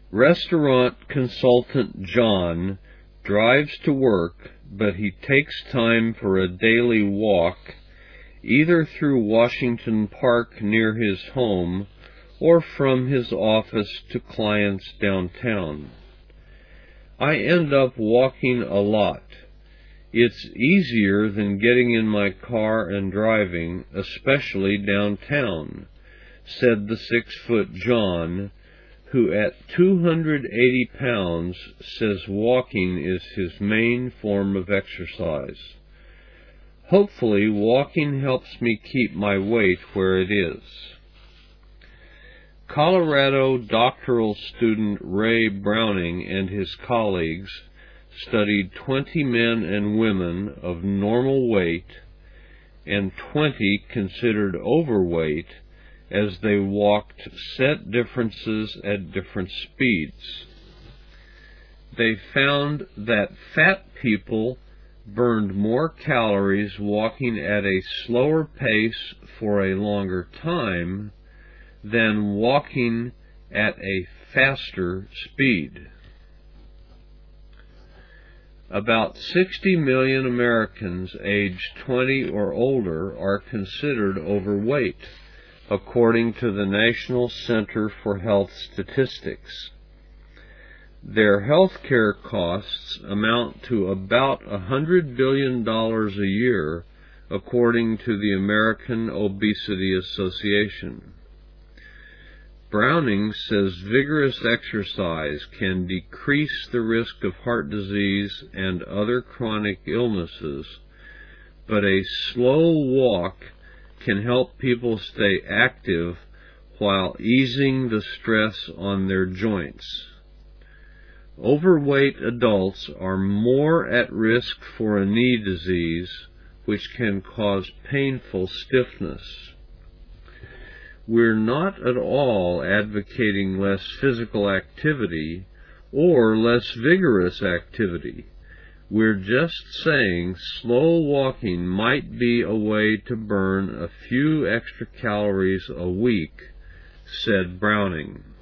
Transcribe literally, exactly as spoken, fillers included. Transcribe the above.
Restaurant consultant John drives to work, but he takes time for a daily walk, either through Washington Park near his home or from his office to clients downtown. I end up walking a lot. It's easier than getting in my car and driving, especially downtown, said the six-foot John, who at two hundred eighty pounds says walking is his main form of exercise. Hopefully, walking helps me keep my weight where it is. Colorado doctoral student Ray Browning and his colleagues studied twenty men and women of normal weight and twenty considered overweight as they walked set distances at different speeds. They found that fat people burned more calories walking at a slower pace for a longer time than walking at a faster speed. About sixty million Americans aged twenty or older are considered overweight, according to the National Center for Health Statistics. Their health care costs amount to about one hundred billion dollars a year, according to the American Obesity Association. Browning says vigorous exercise can decrease the risk of heart disease and other chronic illnesses, but a slow walk can help people stay active while easing the stress on their joints. Overweight adults are more at risk for a knee disease, which can cause painful stiffness. We're not at all advocating less physical activity or less vigorous activity. We're just saying slow walking might be a way to burn a few extra calories a week, said Browning.